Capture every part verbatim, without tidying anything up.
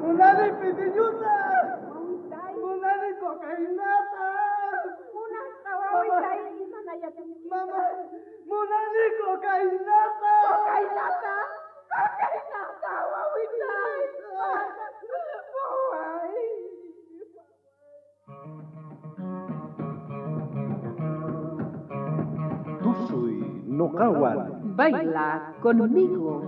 Munani pitiyuta. Munani cocainata. Munasta wawitay manayat. Mama, munani cocainata. Cocainata. Cocainata wawitay. Buhay. Tusoy Nokawan. Baila conmigo.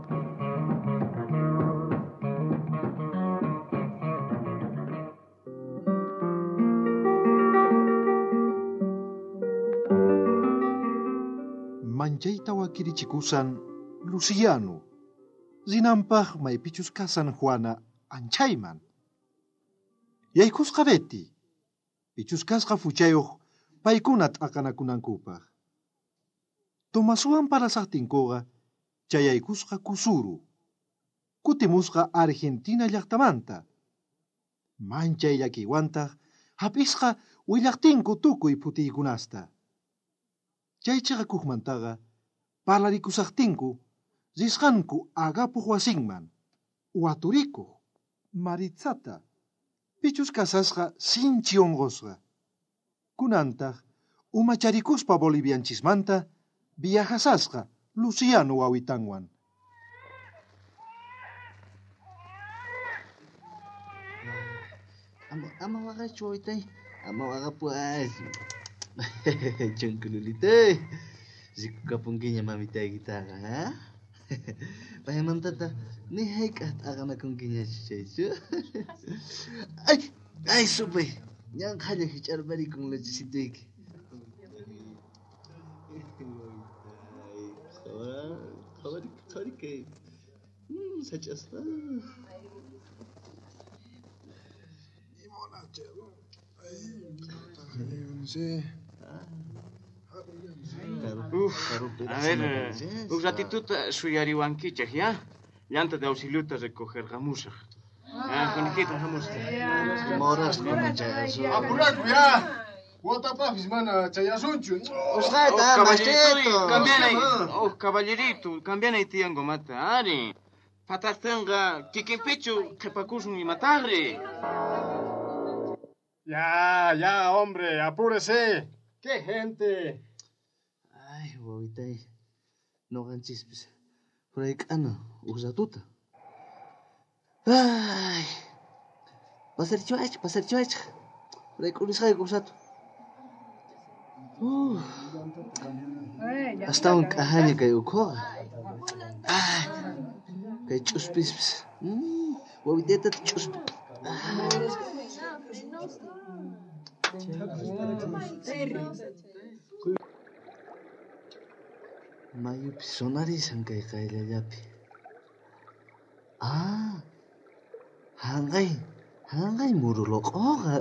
Manjay tawakiri chikusan Luciano. Zinampah may pichuskasan Juana Anchayman. Yaykus kabeti. Pichuskas ka fuchayoh paikunat akanakunankupah. Tomasuan para sa tingkoga, chayaykus ka kusuru. Kutimus ka Argentina yaktamanta. Manchay yakiwantah, hapis ka willaktingko tukoy puti kunasta. Chay chaga kuhmantaga, palarikusaktingko, ziskanku agapu huasingman, uaturiko, maritsata, pichus kasasga sin chiongosga. Kunantah, umacharikuspa bolivianchismanta, viajasasga, Luciano Wawitangwan. Ama ama waka choitay, ama waka pues. Chungkululite. Ziku kapungkinya mamita kita ha. Payaman tata, ni haik at akana kungkinya chichu. Ay, ay supay. Yang kaya hicar bari kung lejisitik. Kawan, kawan kawan ke. Hmm, sajasta. Uf, a ver, un ratito suyariwankichaj, ¿ya? Llanta de auxiliuta recoger gamusa. Ah, conejita, gamusa. Moras no manchas. Apurar, ya. Guatapafis, mana, chayasunchu. Usgata, caballerito, cambian ahí. Oh, caballerito, cambian ahí tiango mata, ari. Patatanga, kikipichu, kepakusun y matarre. Ya, ya, hombre, apúrese. ¡Qué gente! Ay, wawitay. No ganchis, pues. Por ahí cano, usa tuta. Ay. Pasar chuach, pasar chuach. Por ahí con esa usato. Uh. Hasta un cajaña que uko. Ay. Que chuspis, pues. Mm, wawitay tat chuspis. Mayu pisonari sangkai kaya yapi. Ah, hangai, hangai murulok oga.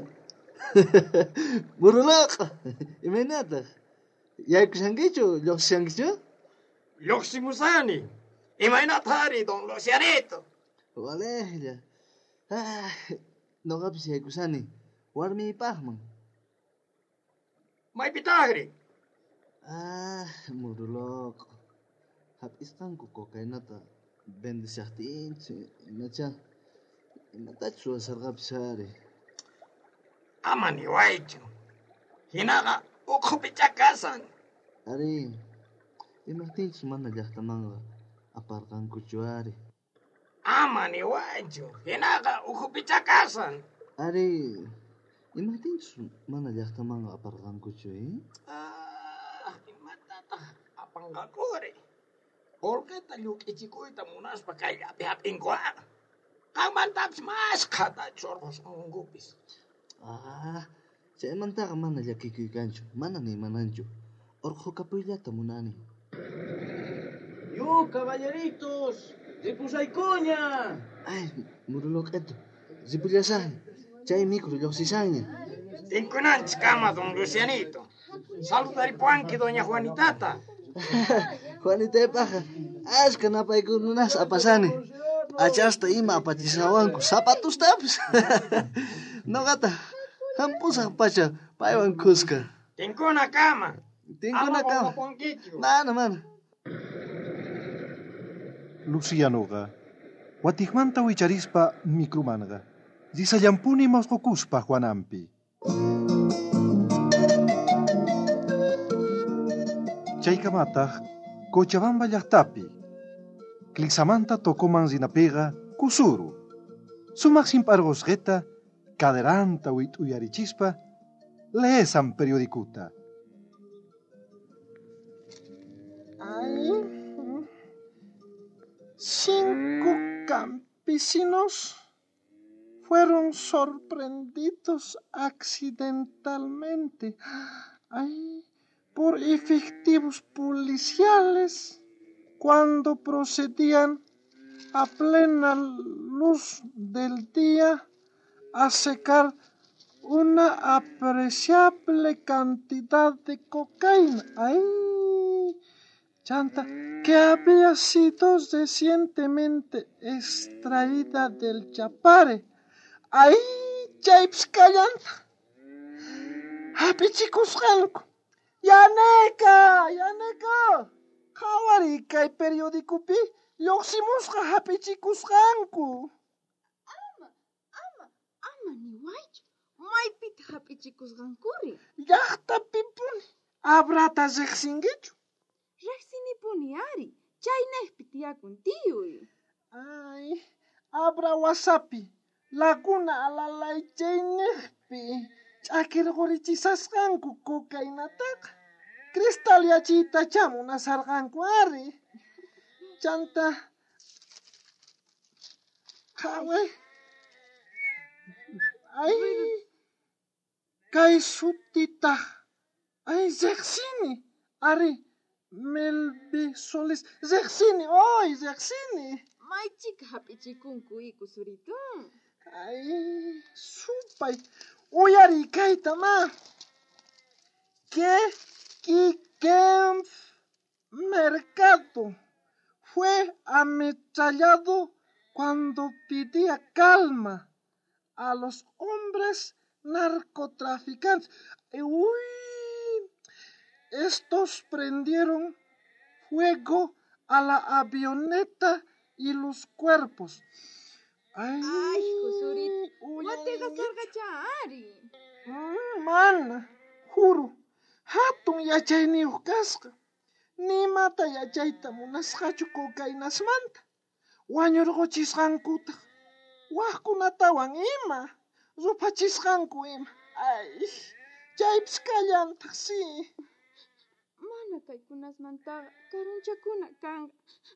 Murulok, imenata. Ya kusangkicho, yok sangkicho? Yok simusani, imenatari don Lucianito. Wale ya. Ah, no kapis ya kusani. Warmi pahman. May pitahri. Ah, murulok. Habis kan ko kainata bende saktin, inacha. Inata chua sargap sare. Amani waicho. Hinaga ukupichakasan. Ari, imatin semana jahtamanga aparkan kuchuari. Amani waicho. Hinaga ukupichakasan. Ari, imatin semana jahtamanga aparkan kuchui. Ah, imatata apangakore. Porque taluk ichikoy tamunas pakay api-aping ko. Kang mantaps mas kata chorros ngupis. Ah, sa imanta ka mana yakikoy kancho. Mana ni manancho. Orko kapuya tamunani. Yo, caballeritos, zipusay coña. Ay, murulok eto. Zipulyasahan. Chay micro yo sisaña. Tinkunanch kama don Lucianito. Saludar puanki doña Juanitata. Juanita paja. Aska na pay kununas apasani. Achasta ima apachisawanku. Zapatos tapis. No gata. Hampusa pacha. Paywan kuska. Tinkuna kama. Tinkuna kama. Mana, mana. Luciano ga, Watijmanta wicharispa mikrumanga. Disallampuni mosqokuspa Juanampi. Chaykamataq Cochabamba llaqtapi. Clisamanta tokoman zinapega kusuru. Sumaq simpargosqeta caderanta wit uyarichispa leesan periodicuta. Ay, cinco campesinos fueron sorprendidos accidentalmente ay, por efectivos policiales cuando procedían a plena luz del día a secar una apreciable cantidad de cocaína. Ay, chanta, que había sido recientemente extraída del Chapare. Ay, chayps callanta. Hapichikusqanku. Yaneka, yaneka. Hawari kay periódicopi lluqsimusqa hapichikusqanku. Ama, ama, ama niwaychu. Maypita hapichikusqankuri. Llaqtapipuni abrata riqsinkichu. Riqsinipuni ari. Chaynaypi tiyakun tiyuy. Ay, abra wasapi laguna alalaychayniypi ch'akirqurichisasqanku cocainataqa. Cristal yachiyta chamunasarqanku ari. Chanta haway. Ay, kay sutitaq ay riqsini ari. Melvi Soles, riqsini, oy, riqsini. Maychika hapichikunku ikusuritun. Ay, supay, uyari kayta ma. Que Quiquenf Mercado fue ametrallado cuando pedía calma a los hombres narcotraficantes. Uy, estos prendieron fuego a la avioneta y los cuerpos. Ay, Ay, kusurit. Watega sargacha ari. Mm, mana, juro. Hatun yachayniyuq kasqa. Nimata yachayta munasqachu cocainasmanta. Wañurquchisqankutaq. Waqkunatawan ima. Rupachisqanku ima. Ay, chaypis kallantaq si. Mana kaykunasmantaqa karunchakuna kanga.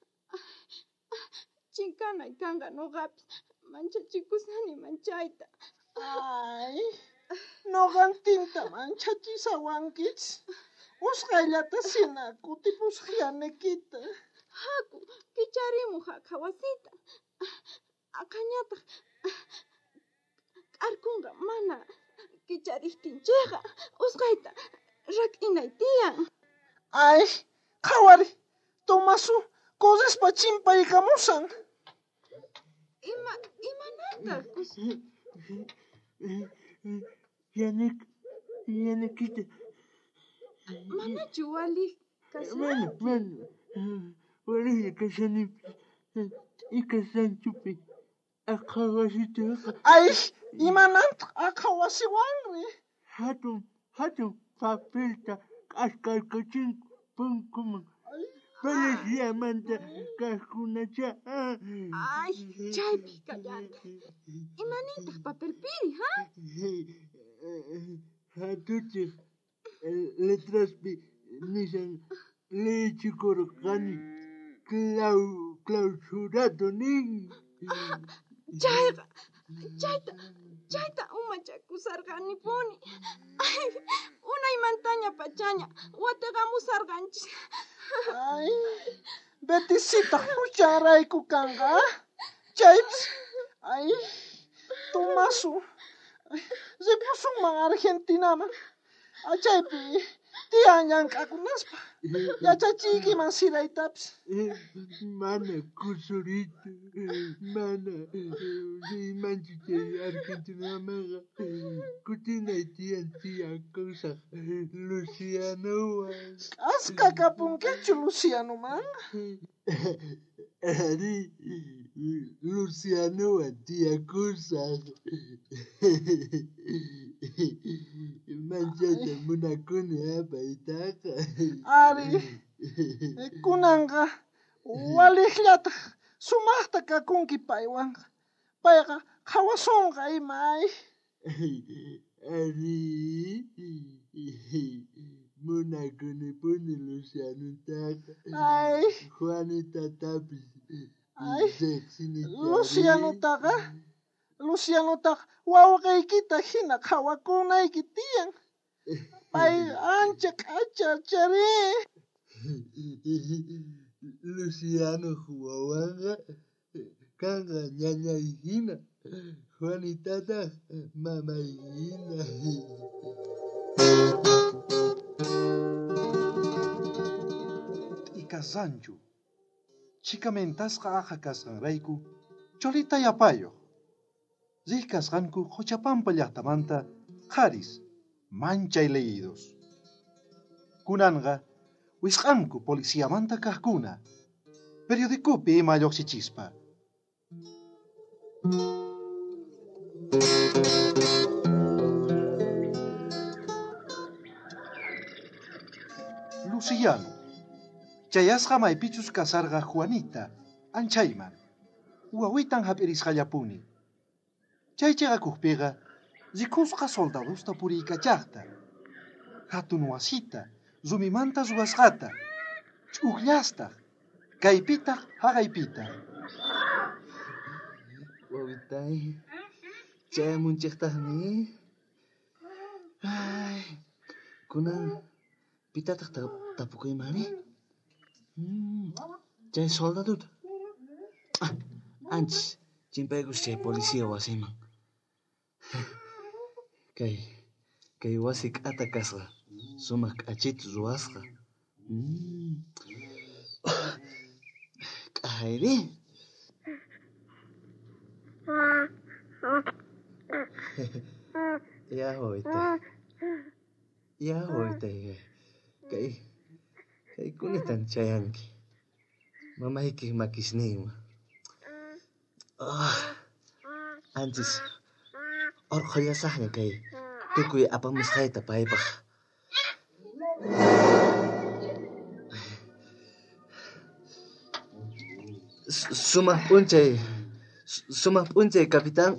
Chinkanay kanga nuqapis. Manchachikusani manchayta. Ay, noqantinta manchachisawankichis. Usqayllata sina kutipusqyanikita. Haku, kicharimu haka wasita. Akañataq k'arkunqa mana kichariptinchikqa usqayta rak'inay tiyan. Ay, qhawari, Tomasu, cosaspa chimpaykamusan. Ima, imanataq kus... Yanik, yanikita. Manachu wali kashan? Mana, mana. Wali kashan ikasanchupi. Aqhawasita. Ay, imanantaq aqhawasiwanri. Hatun, hatun papelta k'askarkachinku punkuman. Policíamanta kaskunacha. Ay, chaypi kallanta. Imanitaq papel piri, ha? Hatuchik letraspi nisan lechikurqani clau clausurado nin. Chayqa, chayta, chayta umachakusarqanipuni. Ay, unaymantaña pachaña wataqamusarqanchis. Ay, Betisita hucharayku kanga. Chaypis, ay, Tomasu, ripusunman Argentinaman. Achaypi, tiyan llank'akunaspa. Yachachiykiman siraytapis. Mana kusurita, mana rimanchichay Argentinamaqa kutinay tiyan tiyan kawsaq Lucianowan. Aska kapunkichu Lucianoman. Ari, Luciano tía cosa. Manchata munakuni hapa itaka. Ari, kunanga, walihlyata, sumahta kakunki paiwanga. Paiga, kawasonga imai. Ari, munakuni puni Luciano taka. Ay, Juanita Tapis. ay, Luciano taka, Luciano taka, wawakay kita hina kawakunay kitiyan. Ay, ancha kachachari. Luciano Juawanga, kanga nyanya hina, Juanita ta mama hina. Ika Sancho, chikamentasqa aqhakasqanrayku, cholita yapayo. Zihkasqanku Huchapampa llaqtamanta qaris, manchay leídos. Kunanga, wisqanku policiamanta kaqkuna, periodicopi ima lluqsichispa. Luciano, chayasqa maypichus kasarqa Juanita, anchayman, wawitan hapirisqallapuni. Chay chayaqukpiqa, zikusqa soldadusta puriykachaqta. Hatun wasita, zumimanta ruwasqata, ch'uqllastaq, kaypitaq haqaypitaq. Wawitay, chayamunchiktajmi. Ay, kunan pitataq tapukaymani. Hmm, chay soldaduta. Ah, antes, chimpaykus chay policía wasiman. Kay, kay wasi k'ata kasqa, sumaq k'achita ruwasqa. Hmm. K'ahayri. Ya hoytay. Ya hoytay. Kay, kay kunitan chayanki. Mamayki makisniyman. Ah, antes, orqollasaqña kay tukuy apamusqayta paypaq. Sumaq p'unchay, sumaq p'unchay capitán.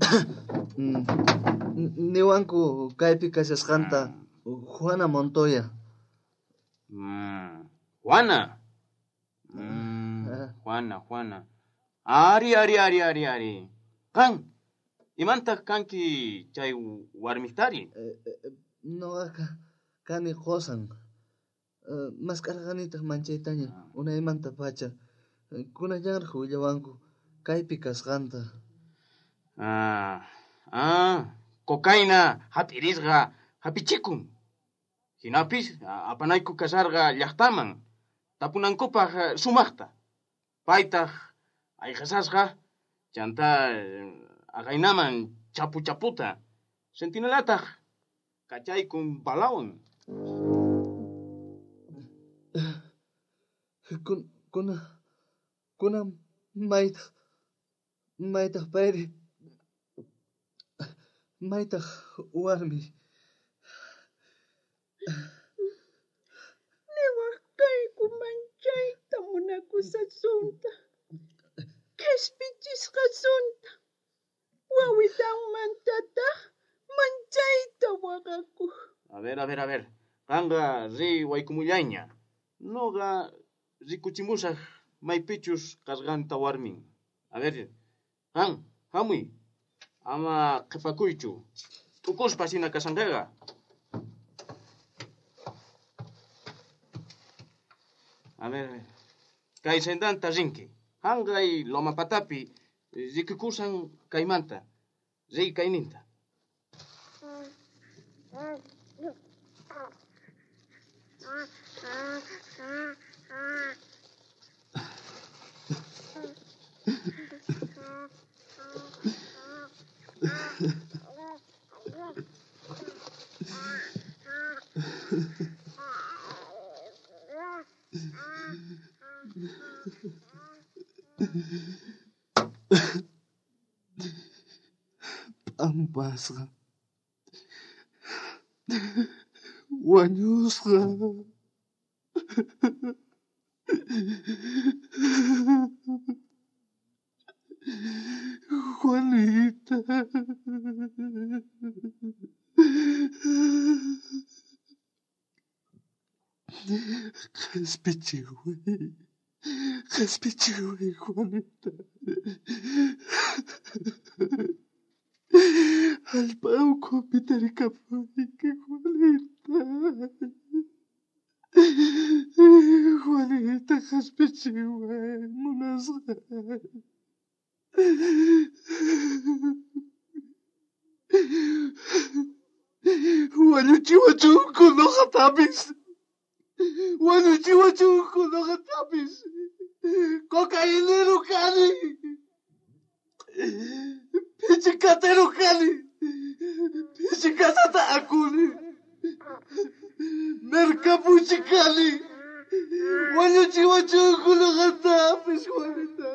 Niwanku kaypi kashasqanta Juana Montoya. Mm, Juana. Mm, Juana, Juana. Ari, ari, ari, ari, ari. Kan, imantaq kanki chay warmiktari? Noqa kani qosan. Maskarqanitaq manchaytaña unaymanta pacha. Kunallanraq willawanku kaypi kasqanta. Ah, ah, kokayna hapirisqa hapichikun. Hinapis apanayku kasarqa llaqtaman. Tapunankupaq sumaqta. Paytaq ayqasasqa chanta aqaynaman chapu chaputa. Sentinelataq kachaykun balawan. Kun, kuna, kuna maytaq, maytaq payri, maytaq warmi. Niwaqtayku manchayta munakusasunta. Qhispichisqasunta. Wawitanmantataq manchayta waqakuq. A ver, a ver, a ver. Qanga ri waykumullaña. Noqa rikuchimusaq maypichus kasqanta warmin. A ver, han, hamuy. Ama qhipakuychu. Tukuspa sina kasanqaqa. A ver, a ver. Kay sendanta rinki. Hangay Lomapatapi rikukusan kaymanta. Ri kayninta. ampasqa wañusqa Juanita qhaspichiway qhaspichiway Juanita allpawku pitarikapuyki Juanita Juanita qhaspichiway munasqa wañuchiwachunku noqatapis wañuchiwachunku noqatapis cocainero kani pichikatero kani pichikatata akuni merkapuchi kani wañuchiwachunku noqatapis Juanita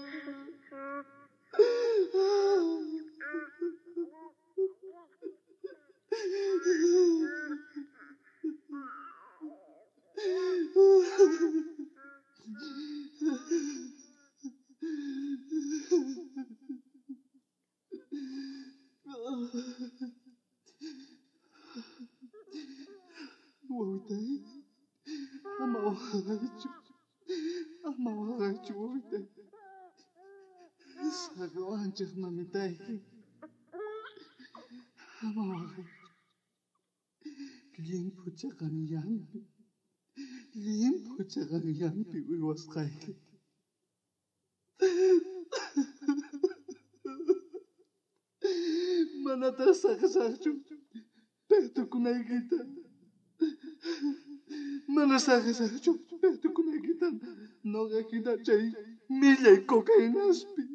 Wawitay, ama waqaychu, ama waqaychu wawitay. Saqwanchik mamitayki, ama waqaychu. Limpu chaqanillampi, limpu chaqanillampi uywasqayki. Manata saqsaqchu, pektukunaykita. Mana saqsaqchu, pektukunaykita. Noqakita chay millay cocainaspi.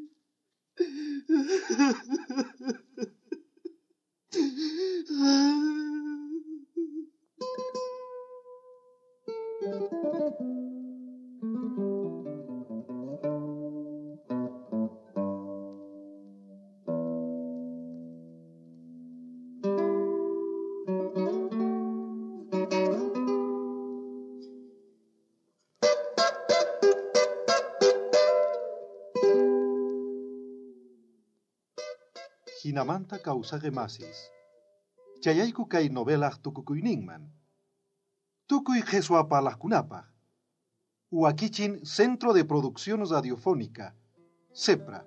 Hinamanta causaje masis. Chayayku kay novelaj tukukuyninman. Tukuy jesuapalajkunapaj. Huakichin Centro de Producción Radiofónica, CEPRA.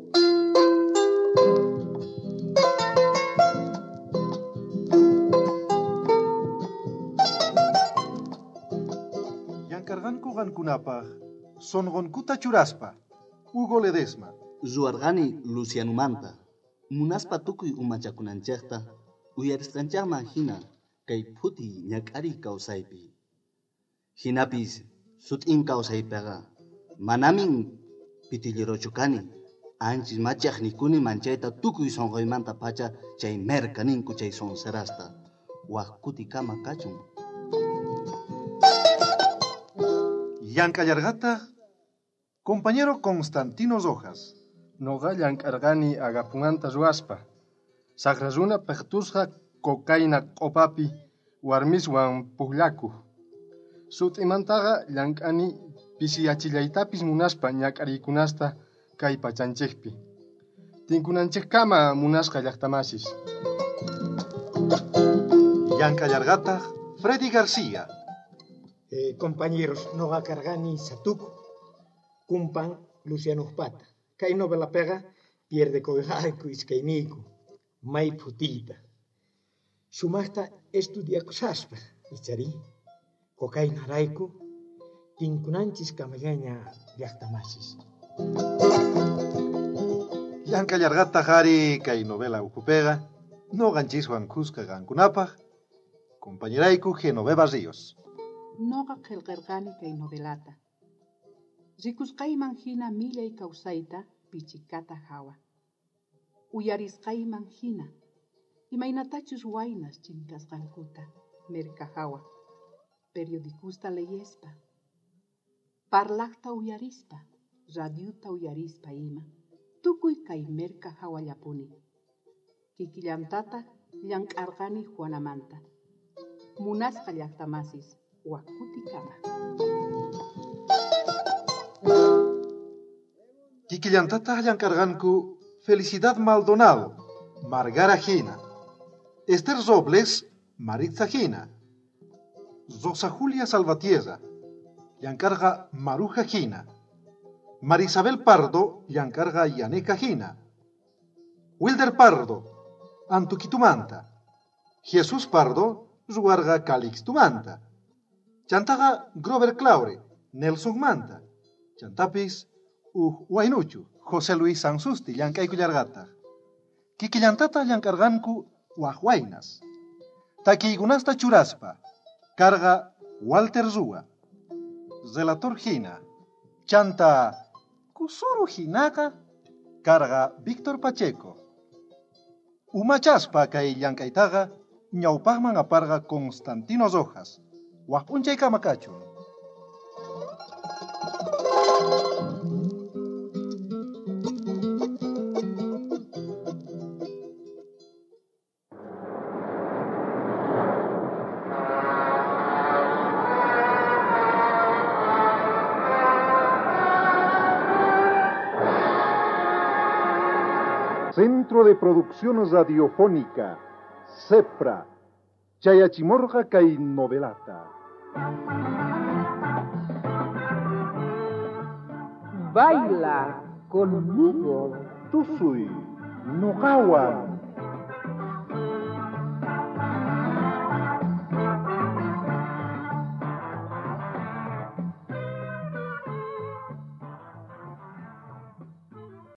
Yankarganku gankunapaj, songonkuta churaspa, Hugo Ledesma. Zuargani Lucianumanta. Munaspa tukuy umachakunanchaqta uyarisqanchaqman hina kay phuti ñak'ari kawsaypi. Hinapis sut'in kawsaypiqa manamin pitillerochu kani. Anchis machaqnikuni manchayta tukuy sonqoymanta pacha chay merkaninku chay sonserasta. Waqkuti kama kachun. Yankallargata, compañero Constantino Rojas. Noqa llamk'arqani agapunanta ruwaspa. Saqrasuna piqtusqa cocaína q'upapi warmiswan pukllakuq. Sut'imantaqa llamk'ani pisiyachillaytapis munaspa ñak'ariykunasta kay pachanchikpi. Tinkunanchikkama munasqa llaqtamasis. Yankallargata, Freddy García. Eh, compañeros, noqa karqani Satuku, kumpan Luciano Pata. Kay novela pega pierde koyhayku iskayniku, may putita. Sumaqta estudiakusaspa, ichari, kokaynarayku, tinkunanchis kamallaña llaqtamasis. Yankallargata hari kay novela ukupega, no ganchiswan kuska gankunapaj, compañerayku Genoveva Ríos. Noqa qillqirqani kay novelata. Rikusqayman hina millay kawsayta pichikata hawa. Uyarisqayman hina imaynatachus waynas chinkasqankuta merka hawa. Periodikusta leyespa, parlaqta uyarispa, radiuta uyarispa ima, tukuy kay merka hawallapuni. Kikillantata llankargani Juanamanta. Munasqa llaqtamasis wakuti kama. Kikillantata llankarganku Felicidad Maldonado, Margara Gina, Esther Robles, Maritza Gina, Rosa Julia Salvatierra, llankarga Maruja Gina, Marisabel Pardo, llankarga Yaneca Gina, Wilder Pardo, Antuquitumanta, Jesús Pardo, Ruarga Calixtumanta, Chantaga Grover Claure, Nelson Manta, Chantapis, Uh Wainuchu, José Luis Sansusti, Llankayku Llargata, Kikillantata llankarganku Wajwainas, Takigunasta Churaspa, Carga Walter Zua, Relator Gina, Chanta Kusuru Ginaga, Carga Víctor Pacheco, Umachaspa kay llankaytaga, ñawpaqman aparga Constantino Rojas, Wajpunchay Kamakachun. Centro de Producción Radiofónica, CEPRA, Chayachimorja kay novelata. Baila conmigo. Tusui, Nogawan.